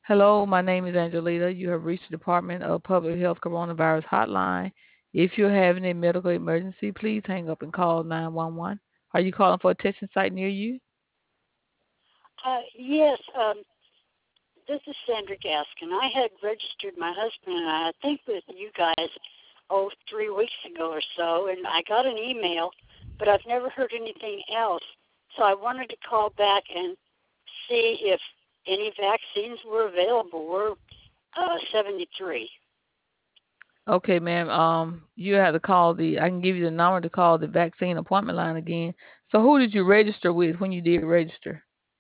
Hello, my name is Angelita. You have reached the Department of Public Health Coronavirus Hotline. If you're having a medical emergency, please hang up and call 911. Are you calling for a testing site near you? Yes, this is Sandra Gaskin. I had registered my husband and I think with you guys, 3 weeks ago or so, and I got an email, but I've never heard anything else. So I wanted to call back and see if any vaccines were available. We're 73. Okay, ma'am. You have to call I can give you the number to call the vaccine appointment line again. So who did you register with when you did register?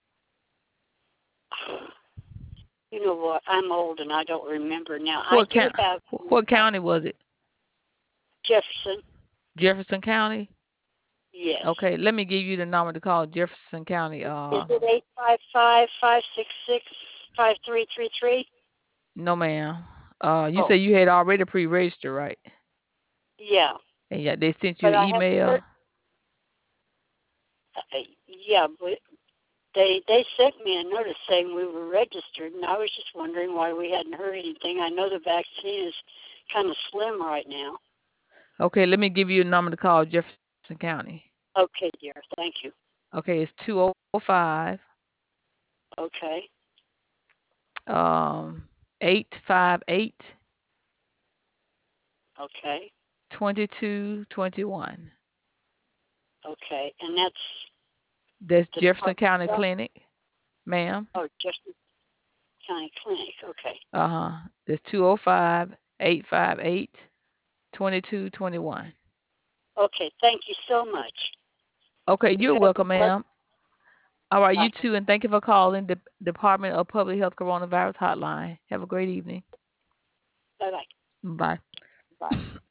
You know what? I'm old and I don't remember now. I What do count? have What county was it? Jefferson. Jefferson County? Yes. Okay, let me give you the number to call Jefferson County. Is it 855-566-5333? No, ma'am. You Oh, said you had already pre-registered, right? yeah. And yeah, they sent you But an I haven't email. heard. Yeah, but they sent me a notice saying we were registered, and I was just wondering why we hadn't heard anything. I know the vaccine is kind of slim right now. Okay, let me give you a number to call Jefferson County. Okay, dear. Thank you. Okay, it's 205 Okay. 858 Okay. 2221. Okay. And that's That's the Jefferson Department County of Health? Clinic, ma'am. Oh, Jefferson County Clinic. Okay. Uh-huh. That's 205 858 2221. Okay. Thank you so much. Okay, You you're have a welcome, blessed. ma'am. All right, Bye. you too, and thank you for calling the Department of Public Health Coronavirus Hotline. Have a great evening. Bye. Bye. Bye.